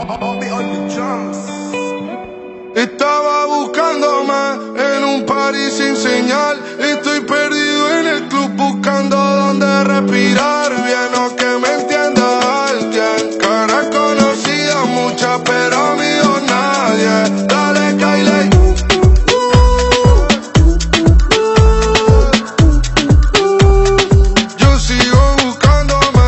Estaba buscándome en un party sin señal. Estoy perdido en el club buscando donde respirar. Bien o que me entienda alguien. Caras conocidas muchas, pero amigos nadie. Dale, Kylie. Yo sigo buscándome.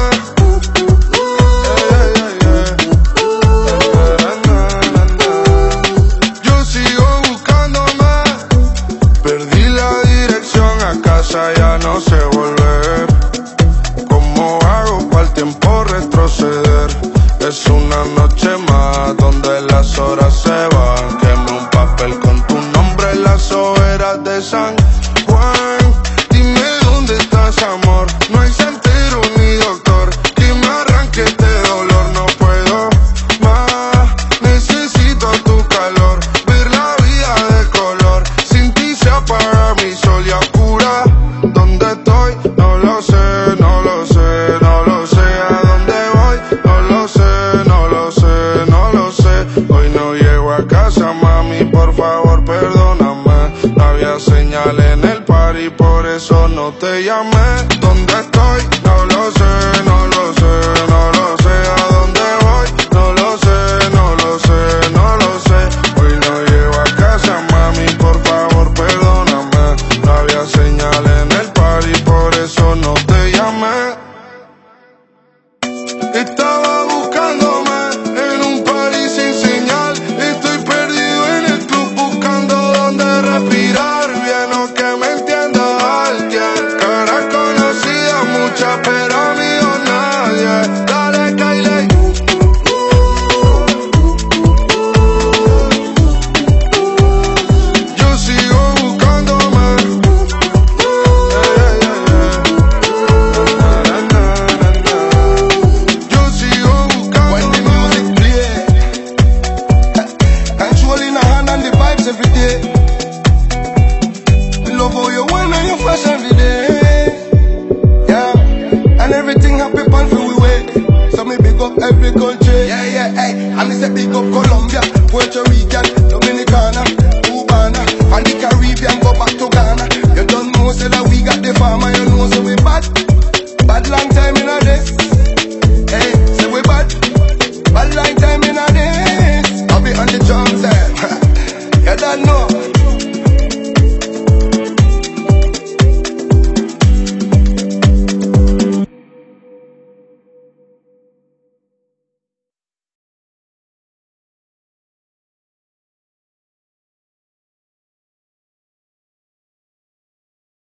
Yo sigo buscándome. Perdí la dirección, a casa ya no sé volver. ¿Cómo hago para el tiempo retroceder? Es una noche más donde las horas se van. Quemé un papel con tu nombre en las hogueras de San Juan. Dime dónde estás, amor. No hay santero ni doctor que me arranque este dolor. No puedo más, necesito tu calor. Ver la vida de color. Sin ti se apaga mi sol y a oscura. ¿Dónde estoy? No lo sé, no lo sé, no lo sé. ¿A dónde voy? No lo sé, no lo sé, no lo sé. Hoy no llego a casa, mami, por favor, perdóname. No había señal en el party, por eso no te llamé. ¿Dónde estoy? No lo sé, no lo sé, no lo sé. ¿A dónde voy? No lo sé, no lo sé, no lo sé. Hoy no llego a casa, mami, por favor, perdóname. No había señal en el party, por eso no te llamé. Estaba buscándome en un party sin señal. Estoy perdido en el club buscando donde respirar. Bien o que me entienda alguien. Caras conocidas muchas, pero